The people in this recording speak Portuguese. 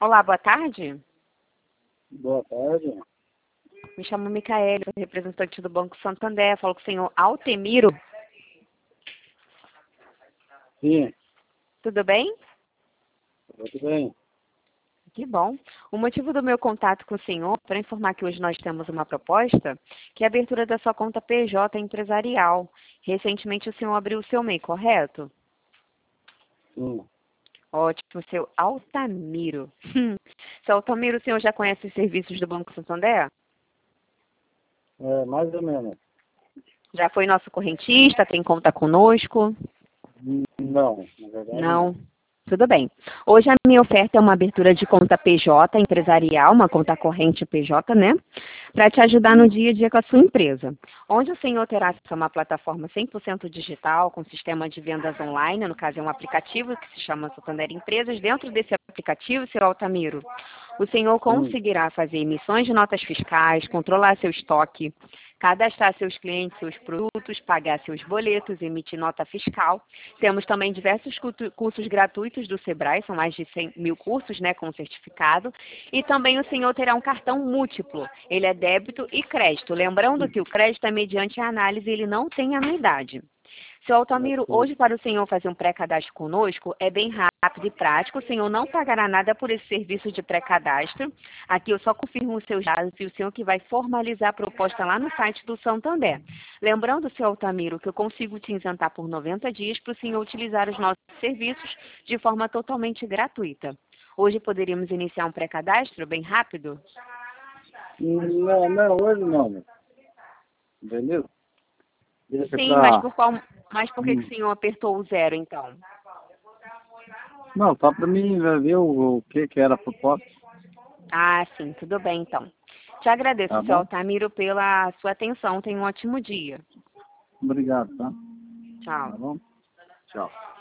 Olá, boa tarde. Boa tarde. Me chamo Micaele, sou representante do Banco Santander. Falo com o senhor Altemiro. Sim, Tudo bem? tudo bem. Que bom. O motivo do meu contato com o senhor é para informar que hoje nós temos uma proposta, que é a abertura da sua conta PJ empresarial. Recentemente o senhor abriu o seu MEI, correto? Sim. Ótimo, seu Altamiro. Seu Altamiro, o senhor já conhece os serviços do Banco Santander? É, mais ou menos. Já foi nosso correntista, tem conta conosco? Não, na verdade não. Não. Tudo bem. Hoje a minha oferta é uma abertura de conta PJ empresarial, uma conta corrente PJ, né? Para te ajudar no dia a dia com a sua empresa. Onde o senhor terá acesso a uma plataforma 100% digital, com sistema de vendas online, no caso é um aplicativo que se chama Santander Empresas. Dentro desse aplicativo, seu Altamiro, o senhor Sim. conseguirá fazer emissões de notas fiscais, controlar seu estoque, cadastrar seus clientes, seus produtos, pagar seus boletos, emitir nota fiscal. Temos também diversos cursos gratuitos do Sebrae, são mais de 100 mil cursos, né, com certificado. E também o senhor terá um cartão múltiplo, ele é débito e crédito. Lembrando que o crédito é mediante a análise, ele não tem anuidade. Seu Altamiro, Ok. hoje para o senhor fazer um pré-cadastro conosco é bem rápido e prático. O senhor não pagará nada por esse serviço de pré-cadastro. Aqui eu só confirmo os seus dados e o senhor que vai formalizar a proposta lá no site do Santander. Lembrando, seu Altamiro, que eu consigo te isentar por 90 dias para o senhor utilizar os nossos serviços de forma totalmente gratuita. Hoje poderíamos iniciar um pré-cadastro bem rápido? Não, hoje não. Beleza? Deixa Sim, mas pra... mas por que o senhor apertou o zero, então? Não, só pra mim ver o que era a proposta. Ah, sim, tudo bem, então. Te agradeço, Tá seu bom? Altamiro, pela sua atenção. Tenha um ótimo dia. Obrigado, tá? Tchau. Tá bom? Tchau.